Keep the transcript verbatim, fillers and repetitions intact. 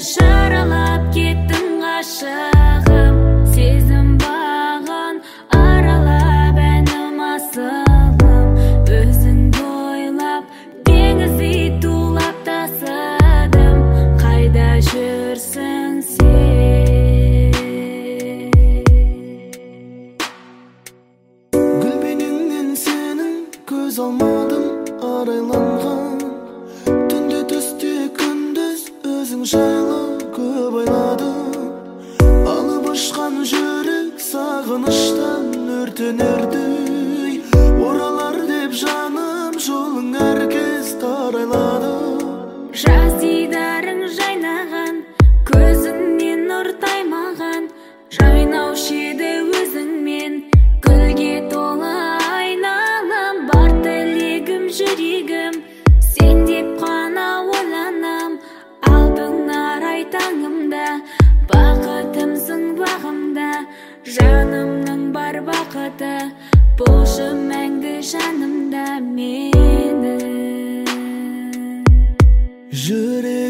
шаралап кеттің ғашығым, сезім бағын аралап әнім асылым, өзіңді ойлап теңіздей тулап тасыдым, қайда жүрсің сен? Гүлбеніңнен сенің көз алмадым арайланған, түнде түсте күндіз өзің жайлы көп ойладым, алып ұшқан жүрек сағыныштан өртенердей, оралар деп жаным жолың әркез тарайлады. Жаз дидарың жайнаған, көзіңнен нұр таймаған, жайнаушы еді өзіңмен гүлге толы айналам, бар тілегім жүрегім сен деп қана ойланам, алтын арай таңымда бақытымсың бағымда, жанымның бар бақыты болшы мәңгі жанымда менің. Жүрек